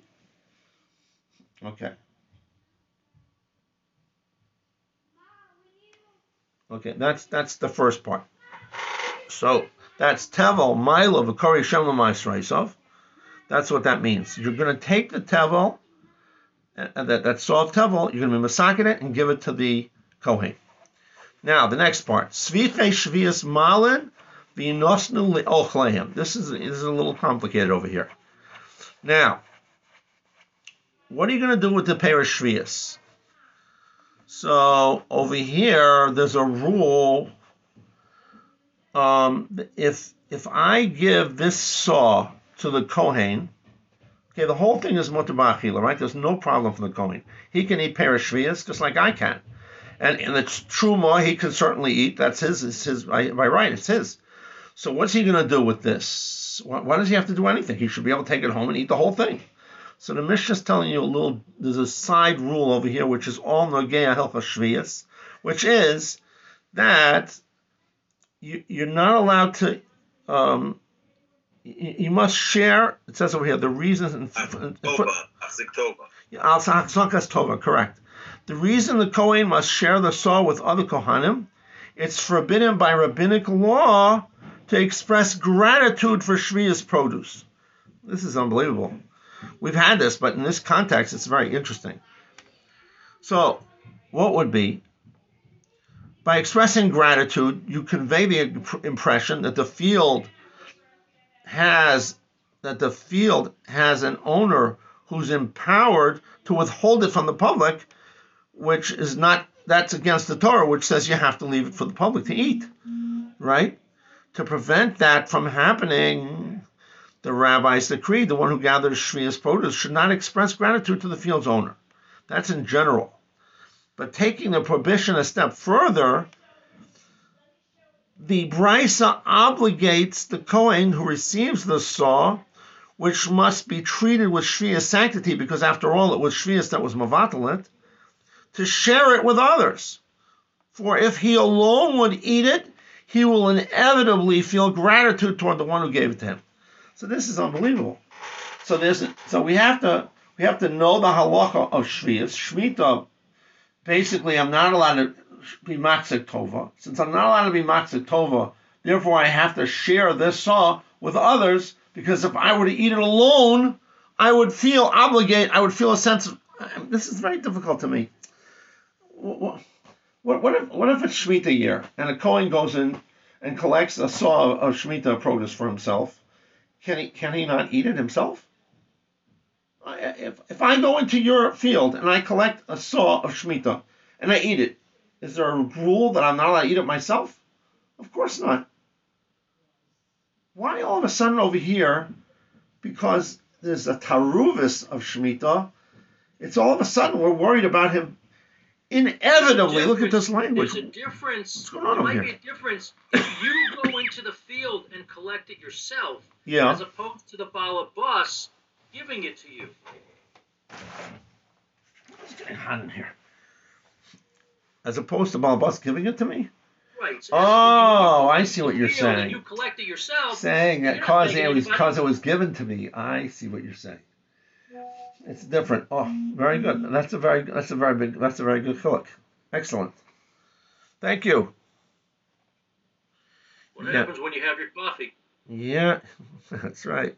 Okay. Okay, that's that's the first part. So that's Tevel, Milo, V'Kori Shem L'Maisraisov. That's what that means. You're going to take the tevel, uh, that, that saw of tevel, you're going to be masaking it and give it to the Kohen. Now, the next part. Sviche shvius malin v'nosnu li'ochleim. This is, this is a little complicated over here. Now, what are you going to do with the perish shvius? So, over here, there's a rule. Um, if, if I give this saw to the Kohen, okay, the whole thing is mutar b'achila, right? There's no problem for the Kohen. He can eat perish shvius just like I can, and and it's truma he can certainly eat. That's his. It's his by, by right. It's his. So what's he going to do with this? Why, why does he have to do anything? He should be able to take it home and eat the whole thing. So the Mishnah is telling you a little. There's a side rule over here, which is all nogea hilchos shvius, which is that you, you're not allowed to. Um, You must share, it says over here, the reasons. In, in, in, Tova, correct. The reason the Kohen must share the saw with other Kohanim, it's forbidden by rabbinic law to express gratitude for Shvius produce. This is unbelievable. We've had this, but in this context, it's very interesting. So, what would be? By expressing gratitude, you convey the impression that the field has that the field has an owner who's empowered to withhold it from the public, which is not, that's against the Torah, which says you have to leave it for the public to eat, right? To prevent that from happening, the rabbis decreed the one who gathers Shvius produce should not express gratitude to the field's owner. That's in general. But taking the prohibition a step further, the Brisa obligates the Kohen who receives the saw, which must be treated with Shvius sanctity, because after all, it was Shvius that was Mavatalit, to share it with others For if he alone would eat it, he will inevitably feel gratitude toward the one who gave it to him. So this is unbelievable. So there's so we have to we have to know the halacha of shvius. Shmita, basically, I'm not allowed to be maksik tova. Since I'm not allowed to be maksik tova, therefore I have to share this saw with others, because if I were to eat it alone, I would feel obligated. I would feel a sense of, this is very difficult to me. What, what, what if what if it's Shemitah year and a Kohen goes in and collects a saw of Shemitah produce for himself? Can he can he not eat it himself? If if I go into your field and I collect a saw of Shemitah and I eat it, is there a rule that I'm not allowed to eat it myself? Of course not. Why all of a sudden over here, because there's a taruvis of Shemitah, it's all of a sudden we're worried about him inevitably. Look at this language. There's a difference. What's going on there over might here? be a difference if you go into the field and collect it yourself, Yeah. as opposed to the balabas giving it to you. It's getting hot in here. As opposed to Balabas giving it to me? Right. So Oh, you I see what you're field and saying. You collect it yourself. Saying that you're not cause making it was anybody- cause it was given to me. I see what you're saying. It's different. Oh, very good. That's a very that's a very big that's a very good chiluk. Excellent. Thank you. What Yeah. happens when you have your coffee? Yeah, that's right.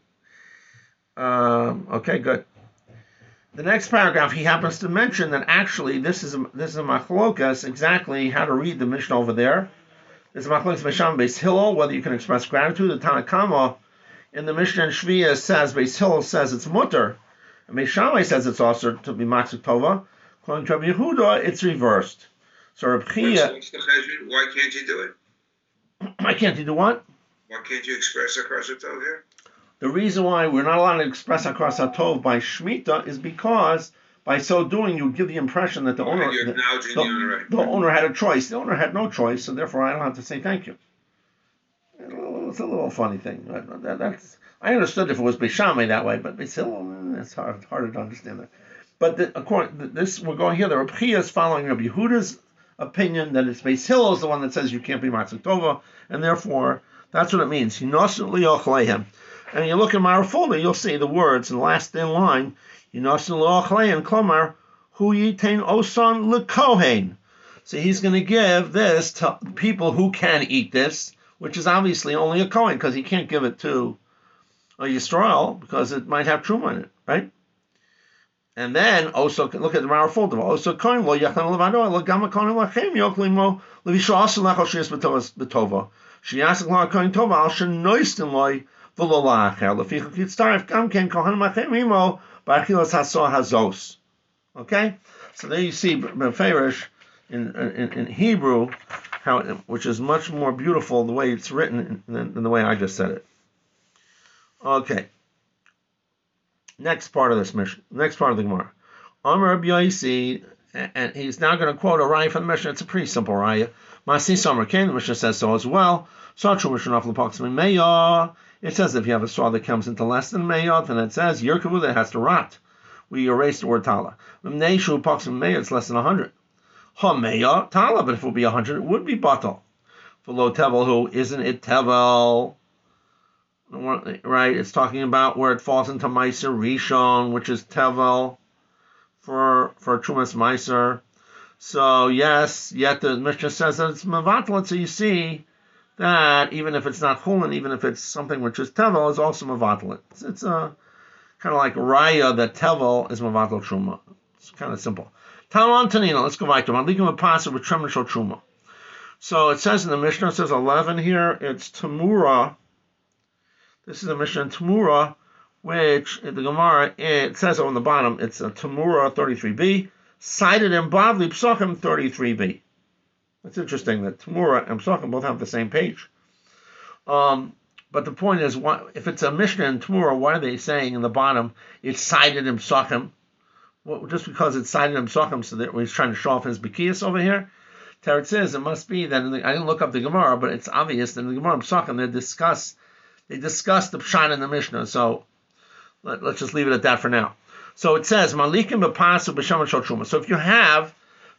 Um, okay, good. The next paragraph, he happens to mention that actually this is a, this is a machlokas, exactly how to read the Mishnah over there. There's a machlokas Beis Beis Hillel, whether you can express gratitude. The Tanakama in the Mishnah and Shviya says, Beis Hillel says it's mutter, and Beis Shammai says it's also to be maksik tova. According to Rabbi Yehuda, it's reversed. So Rabbi What's, Chia, what's the cheshbon? Why can't you do it? I can't you do what? Why can't you express across the toe here? The reason why we're not allowed to express Hakras HaTov by Shemitah is because by so doing you would give the impression that the owner You're the, acknowledging the, the owner, right? the owner had a choice. The owner had no choice, so therefore I don't have to say thank you. It's a little funny thing. That, that's I understood if it was Beis Shammai that way, but Beis Hillel, it's hard, harder to understand that. But the, according this, we're going here. The Reb Chia is following Rabbi Yehuda's opinion that it's Beis Hillel is the one that says you can't be maksik tova, and therefore that's what it means. Hinosun li'ochleihem. And you look in my folder, you'll see the words in the last thin line. Hinosun li'ochleihem klomar hu yitain osan lekohen. So he's going to give this to people who can eat this, which is obviously only a kohen, because he can't give it to a Yisrael because it might have truma in it, right? And then also look at the Mara folder. Also kohen lo yachan levado lo gama kohen lachem yoklimo levisho asu lechol shiyas betova. Shiyasik lo kohen tova al shenoistin loy v'lo la'acher lefichuk yitztaref gam ken kohen lachem imo ba'achilas haso hazos. Okay, so there you see Beferish in, in in Hebrew, how it, which is much more beautiful the way it's written than, than the way I just said it. Okay. Next part of this mission. Next part of the Gemara. Amar Rabbi Yosi, and he's now going to quote a raya from the Mishnah. It's a pretty simple raya. Masi Somer Kain, the Mishnah says so as well. Saw true Mishnah off the approximately Meya. It says if you have a saw that comes into less than Meya, then it says Yerkavu that has to rot. We erase the word Tala. Mneishu approximately Meya, it's less than one hundred. Ha Meya, Tala, but if it would be one hundred, it would be Batal. For Lo Tevel, who isn't it Tevel? Right, it's talking about where it falls into Meiser Rishon, which is Tevel for for Trumas Meiser. So yes, yet the Mishnah says that it's Mavatal, so you see that even if it's not Chulin, even if it's something which is Tevel, is also Mavatal. It's, it's a kind of like Raya that Tevel is Mavatal Truma. It's kind of simple. Talon Tanina, let's go back to Malikim Apasa with Tremishal Truma. So it says in the Mishnah, it says eleven here, it's Tamura. This is a Mishnah Tamura, which in the Gemara, it says on the bottom, it's a Tamura thirty-three b, cited in Bavli Psachim thirty-three b. It's interesting that Tamura and Psachim both have the same page. Um, but the point is, why, if it's a Mishnah in Tamura, why are they saying in the bottom, it's cited in Psachim? Well, just because it's cited in Psachim, so that he's trying to show off his Bekias over here? Teretz says it must be that, in the, I didn't look up the Gemara, but it's obvious that in the Gemara and Psachim, they discuss They discussed the Pshat in the Mishnah, so let, let's just leave it at that for now. So it says, Malikim b'pasu b'shaman shal truma. So if you have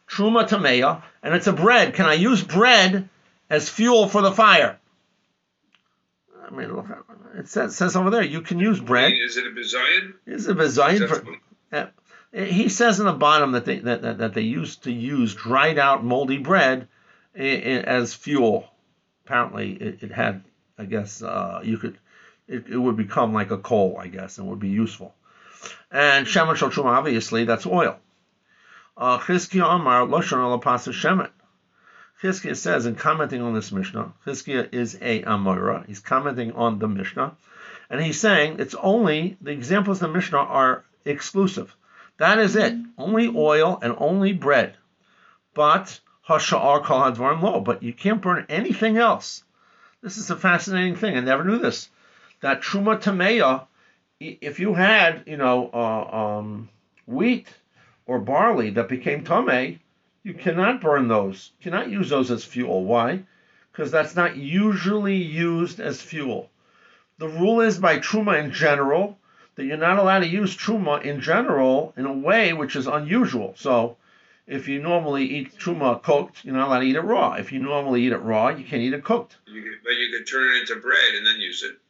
truma tameya, and it's a bread. Can I use bread as fuel for the fire? I mean, look, it says, it says over there, you can use bread. I mean, is it a bizayin? It's a bizayin. For, uh, he says in the bottom that they that, that, that they used to use dried out moldy bread I- I- as fuel. Apparently, it, it had, I guess, uh, you could, it, it would become like a coal, I guess, and would be useful. And shemen shel truma, obviously, that's oil. Uh, Chizkiah Amar Loshon al Pasuk Shemen. Chizkiah says, in commenting on this Mishnah, Chizkiah is a Amora. He's commenting on the Mishnah, and he's saying it's only, the examples of the Mishnah are exclusive. That is it. Only oil and only bread. But, Hasha'ar Kol HaDvarim Lo, but you can't burn anything else. This is a fascinating thing. I never knew this. That Truma Tameya, if you had, you know, uh, um, wheat or barley that became Tameh, you cannot burn those. You cannot use those as fuel. Why? Because that's not usually used as fuel. The rule is by Truma in general that you're not allowed to use Truma in general in a way which is unusual. So if you normally eat Truma cooked, you're not allowed to eat it raw. If you normally eat it raw, you can't eat it cooked. You could, but you could turn it into bread and then use it.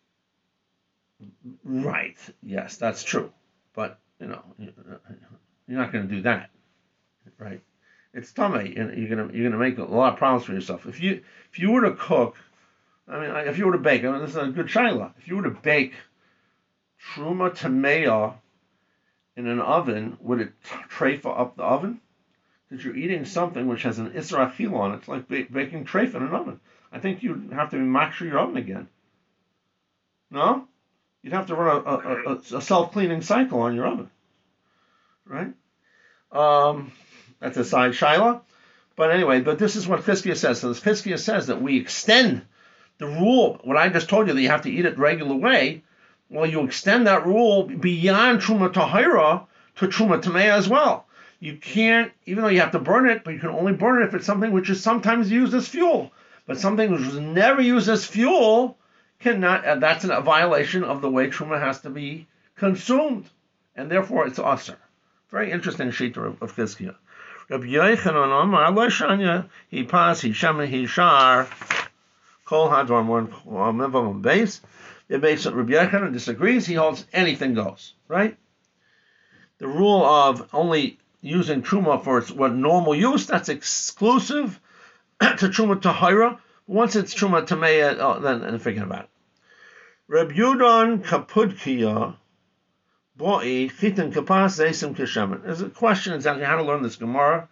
Right. Yes, that's true. But, you know, you're not going to do that. Right? It's tummy, and you're gonna you're gonna make a lot of problems for yourself. If you if you were to cook, I mean, if you were to bake, I mean, this is a good shaila. If you were to bake truma tameya in an oven, would it treifa up the oven? Because you're eating something which has an isra achila on it. It's like ba- baking treifa in an oven. I think you'd have to maksher your oven again. No, you'd have to run a, a, a, a self-cleaning cycle on your oven, right? Um. That's a side shaila. But anyway, but this is what Chizkiah says. So this Chizkiah says that we extend the rule, what I just told you, that you have to eat it regular way, well, you extend that rule beyond Truma Tahira to Truma Tamea as well. You can't, even though you have to burn it, but you can only burn it if it's something which is sometimes used as fuel. But something which was never used as fuel cannot, uh, that's a violation of the way Truma has to be consumed. And therefore it's usher. Very interesting shita of, of Chizkiah. Rabbi Yochanan Amar Lo Shanya He Pas He Shemen He Shar Kol Hadvar One Mivam Base. The base of Rabbi Yochanan disagrees. He holds anything goes. Right. The rule of only using truma for its what normal use, that's exclusive to truma tahira. Once it's truma tameya, oh, then, then forget about it. Rabbi Yudon Kapudkiya. There's a question exactly how to learn this Gemara.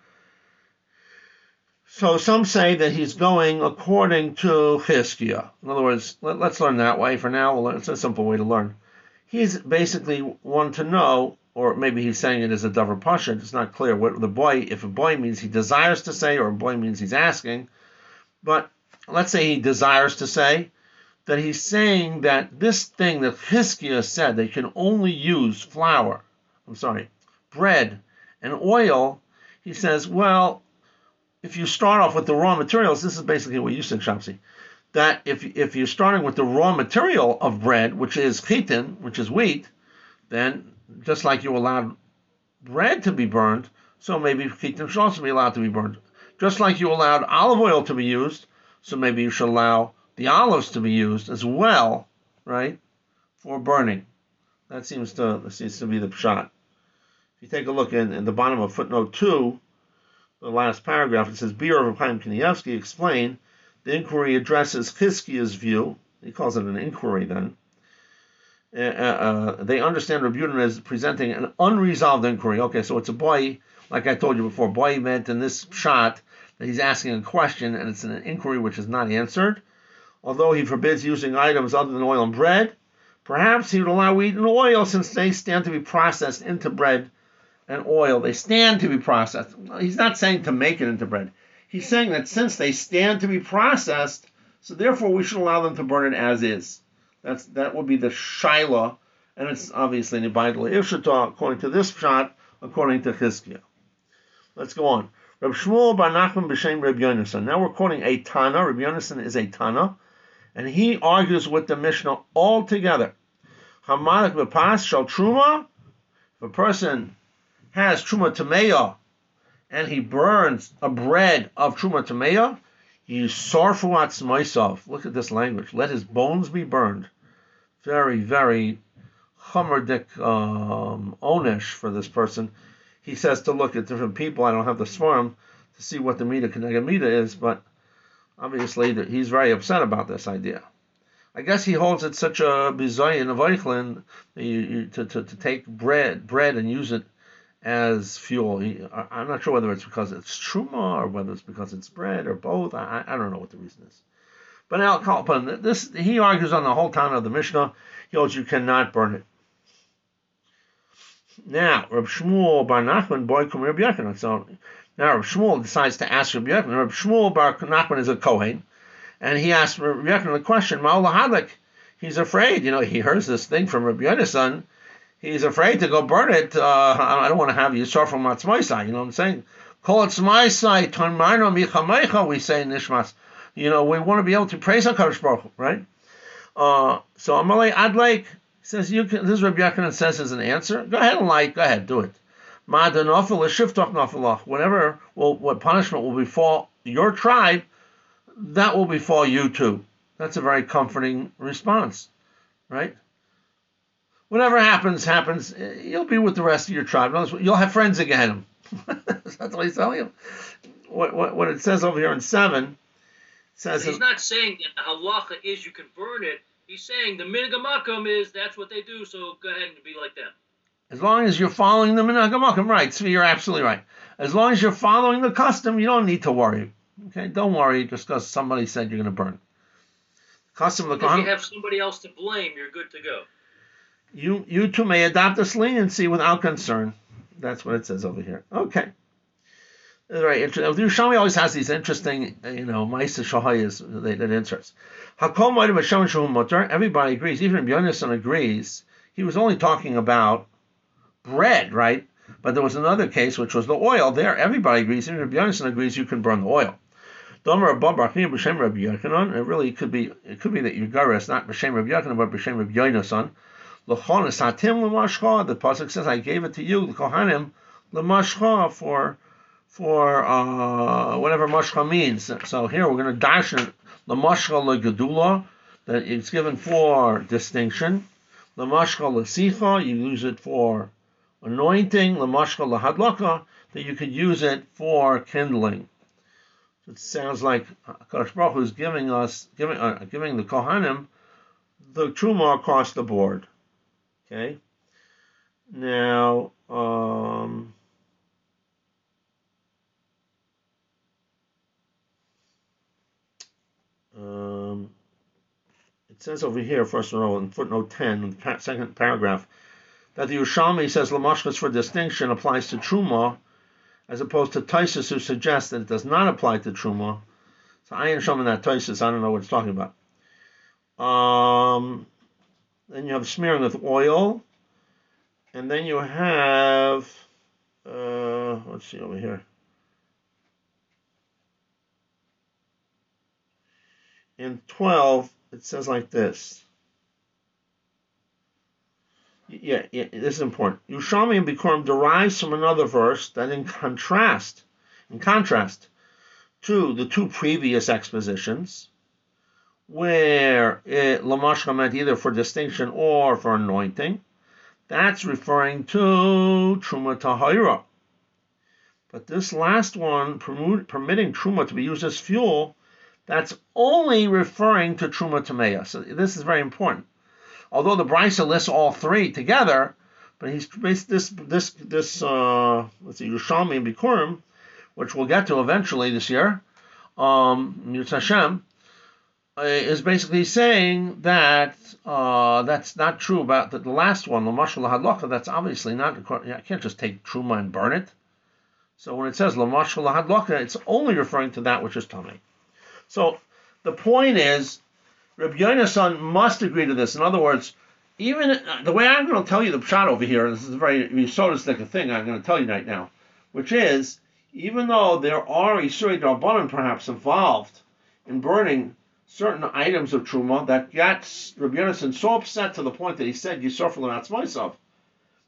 So some say that he's going according to Chizkiah. In other words, let, let's learn that way for now. We'll learn, it's a simple way to learn. He's basically wanting to know, or maybe he's saying it as a davar pasha. It's not clear what the boy, if a boy means he desires to say, or a boy means he's asking. But let's say he desires to say, that he's saying that this thing that Chizkiah said, they can only use flour, I'm sorry, bread and oil, he says, well, if you start off with the raw materials, this is basically what you said, Shamsi, that if if you're starting with the raw material of bread, which is chitin, which is wheat, then just like you allowed bread to be burned, so maybe chitin should also be allowed to be burned. Just like you allowed olive oil to be used, so maybe you should allow the olives to be used as well, right, for burning. That seems to that seems to be the pshat. If you take a look in, in the bottom of footnote two, the last paragraph, it says, Bir of Chaim Kanievsky explained, the inquiry addresses Chizkiah's view. He calls it an inquiry then. Uh, uh, they understand Rabbi Yehuda as presenting an unresolved inquiry. Okay, so it's a boy, like I told you before, boy meant in this pshat that he's asking a question and it's an inquiry which is not answered. Although he forbids using items other than oil and bread, perhaps he would allow wheat and oil since they stand to be processed into bread and oil. They stand to be processed. He's not saying to make it into bread. He's saying that since they stand to be processed, so therefore we should allow them to burn it as is. That's That would be the shaila, and it's obviously Nibaidul Ifshata, according to this shot, according to Chizkiah. Let's go on. Reb Shmuel Bar Nachman b'Shem Reb Yonasan. Now we're quoting a Tana. Reb Yonasan is a Tana. And he argues with the Mishnah altogether. Hamadak b'pas shal truma. If a person has truma tameya and he burns a bread of Truma Tameya, Yisarfu Atzmaisav. Look at this language. Let his bones be burned. Very, very Chamerdik um, Onesh for this person. He says to look at different people. I don't have the swarm to see what the Mida Kenega Mida is, but obviously he's very upset about this idea. I guess he holds it such a bizayin of Eichlin to, to, to take bread bread and use it as fuel. He, I'm not sure whether it's because it's truma or whether it's because it's bread or both. I, I don't know what the reason is. But Al Kalpan, this he argues on the whole town of the Mishnah. He holds you cannot burn it. Now, Reb Shmuel Bar Nachman boy come Reb Yochanan. So now Reb Shmuel decides to ask Reb Yochanan. Reb Shmuel Bar Nachman is a Kohen. And he asked Rabbi Yochanan the question, Ma'ula Hadlik. He's afraid, you know, he hears this thing from Rabbi Yonasan. He's afraid to go burn it. Uh, I don't want to have you suffer from Matzmaisai, you know what I'm saying? Kol Atzmaisai, Tanmarno Michamecha, we say in Nishmas. You know, we want to be able to praise HaKadosh Baruch Hu, right? Uh, so Amalei Adlaik says, you can, this Rabbi Yochanan says as an answer, go ahead and like, go ahead, do it. Ma'adan Nofel, Shiftach Nofelach, whatever, will, what punishment will befall your tribe, that will befall you too. That's a very comforting response, right? Whatever happens, happens. You'll be with the rest of your tribe. You'll have friends again. That's what he's telling you. What, what, what it says over here in seven, it says... He's not saying that the halacha is you can burn it. He's saying the minhag hamakom is that's what they do, so go ahead and be like them. As long as you're following the minhag hamakom, right, Tzvi, you're absolutely right. As long as you're following the custom, you don't need to worry. Okay, don't worry just because somebody said you're going to burn. Custom If you have somebody else to blame, you're good to go. You you too may adopt this leniency without concern. That's what it says over here. Okay. Very interesting. The Yerushalmi always has these interesting, you know, Ma'aseh Shahayas that, that interest. Hakol Moed B'Shem Shehu Mutar. Everybody agrees. Even Yonasan agrees. He was only talking about bread, right? But there was another case, which was the oil. There, everybody agrees. Even if Yonasan agrees, you can burn the oil. It really could be. It could be that Yigara is not b'shem Rabbi Yochanan, but b'shem Rabbi Yonasan. L'chonis hatim l'mashcha. The pasuk says, "I gave it to you, the kohanim, l'mashcha for for uh, whatever mashcha means." So here we're going to dash it l'mashcha l'gedula, that it's given for distinction. L'mashcha l'sicha, you use it for anointing. L'mashcha l'hadlaka, that you could use it for kindling. It sounds like Kadosh Baruch Hu is giving us, giving, uh, giving the Kohanim the truma across the board. Okay. Now, um, um, it says over here, first of all, in footnote ten, the second paragraph, that the Yerushalmi says Lamashkas for distinction applies to truma, as opposed to Taisus, who suggests that it does not apply to Truma. So I ain't showing that Taisus, I don't know what it's talking about. Um, then you have smearing with oil. And then you have, uh, let's see over here. In twelve, it says like this. Yeah, yeah, this is important. Yerushalmi and Bikurim derives from another verse that, in contrast, in contrast to the two previous expositions, where it, Lamashcha meant either for distinction or for anointing, that's referring to Truma Tahira. But this last one, permitting Truma to be used as fuel, that's only referring to Truma Tameya. So this is very important. Although the Brisa lists all three together, but he's this this this uh, let's see, Yerushalmi and Bikurim, which we'll get to eventually this year, um, Yirtzeh Hashem, uh, is basically saying that uh, that's not true about the, the last one, Lamashal Lahadlocha. That's obviously not. I can't just take truma and burn it. So when it says Lamashal Lahadlocha, it's only referring to that which is tummy. So the point is, Rabbi Yonasan must agree to this. In other words, even the way I'm going to tell you the pshat over here, this is a very Yisodistic thing I'm going to tell you right now, which is, even though there are Yisuri Darbanan perhaps involved in burning certain items of Truma, that got Rabbi Yonasan so upset to the point that he said, Yisor for L'Matzmoisav,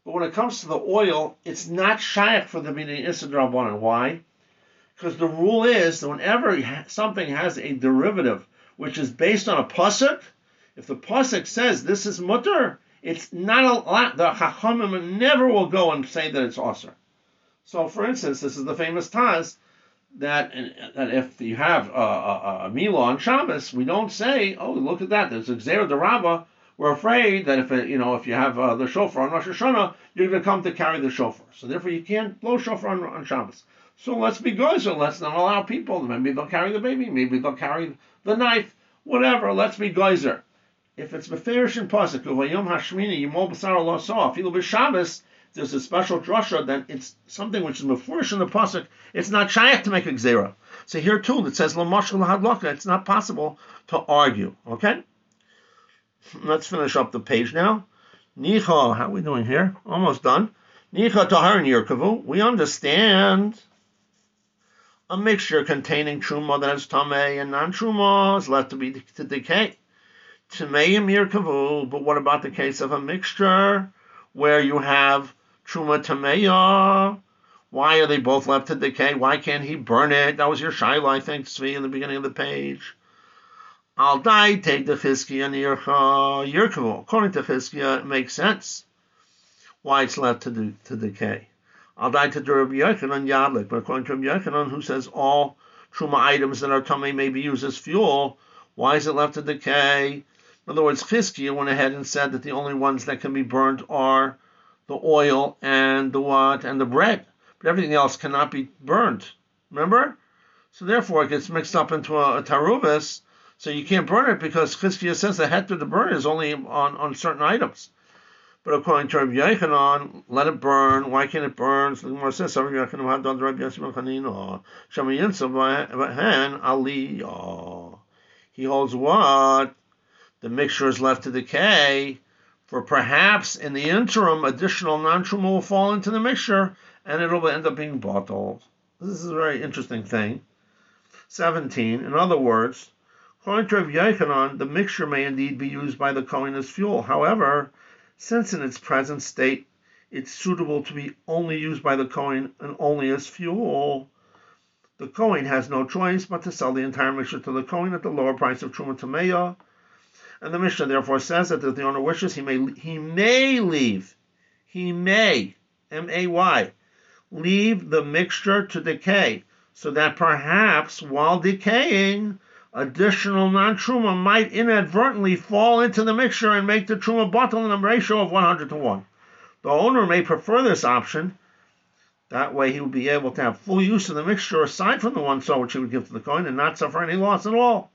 But when it comes to the oil, it's not shaykh for the b'nei Issa d'Rabbanan. Why? Because the rule is that whenever something has a derivative which is based on a pasuk, if the pasuk says this is mutter, it's not a lot. The chachamim never will go and say that it's osir. So, for instance, this is the famous Taz that that if you have a, a, a milah on Shabbos, we don't say, oh, look at that, there's a gzera d'Rabba. We're afraid that if it, you know if you have uh, the shofar on Rosh Hashanah, you're going to come to carry the shofar. So therefore, you can't blow shofar on, on Shabbos. So let's be good. So let's not allow people. Maybe they'll carry the baby. Maybe they'll carry the knife. Whatever. Let's be geyser. If it's beferish in pasuk uvayom hashmini yimol b'sar lo sof ilu b'Shabbos, there's a special drasha that it's something which is beferish in the pasuk. It's not shaykh to make a gzera. So here too, it says lo mashal hadlaka. It's not possible to argue. Okay. Let's finish up the page now. Nicha, how are we doing here? Almost done. Nicha tahar yirkavu. We understand a mixture containing truma that is tamei and non-truma is left to be to decay. Tameim yirkavu. But what about the case of a mixture where you have truma tameya? Why are they both left to decay? Why can't he burn it? That was your shaila, I think, Tzvi, in the beginning of the page. Al dai take the Chizkiya and Yirkavu. According to Chizkiya, it makes sense why it's left to do, to decay. Al dai to Rabbi Yochanan Yadlik, but according to Rabbi Yochanan, who says all truma items that are tummy may be used as fuel, why is it left to decay? In other words, Chizkiya went ahead and said that the only ones that can be burnt are the oil and the what and the bread, but everything else cannot be burned. Remember? So therefore, it gets mixed up into a, a taruvis. So you can't burn it because Chizkiya says the heter to burn is only on, on certain items. But according to Rabbi Yochanan, let it burn. Why can't it burn? So the Gemara says, Rabbi Yochanan had done Rabbi Yochanan. Shami Yinsav Vahen Aliyah. He holds what? The mixture is left to decay, for perhaps in the interim, additional non-truma will fall into the mixture, and it'll end up being bottled. This is a very interesting thing. seventeen. In other words, according to Rabbi Yochanan, the mixture may indeed be used by the Kohen as fuel. However, since in its present state it's suitable to be only used by the Kohen and only as fuel, the Kohen has no choice but to sell the entire mixture to the Kohen at the lower price of Truma Tameya. And the Mishnah therefore says that if the owner wishes, he may he may leave, he may, M A Y, leave the mixture to decay, so that perhaps while decaying, additional non-truma might inadvertently fall into the mixture and make the truma bottle in a ratio of one hundred to one. The owner may prefer this option. That way he will be able to have full use of the mixture aside from the one saw which he would give to the Kohen and not suffer any loss at all.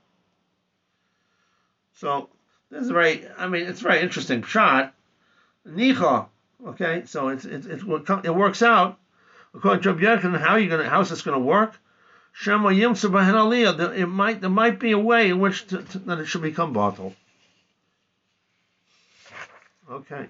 So this is very, I mean, it's a very interesting pshat. Nicha, okay, so it's, it's, it's, it works out. According to Rabbi Yochanan, how are you gonna, how is this going to work? Shema Yimsa Bahen Aliyah, it might, there might be a way in which to, to, that it should become bottled. Okay.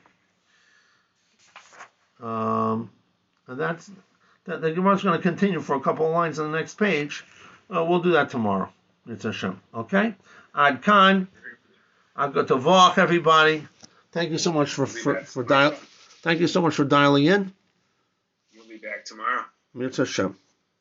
Um, and that's, that, the Gemara is going to continue for a couple of lines on the next page. Uh, we'll do that tomorrow. It's Hashem. Okay? Ad Khan. I've got to Vach, everybody. Thank you so much for, for, for dial. Thank you so much for dialing in. You'll be back tomorrow. It's Hashem.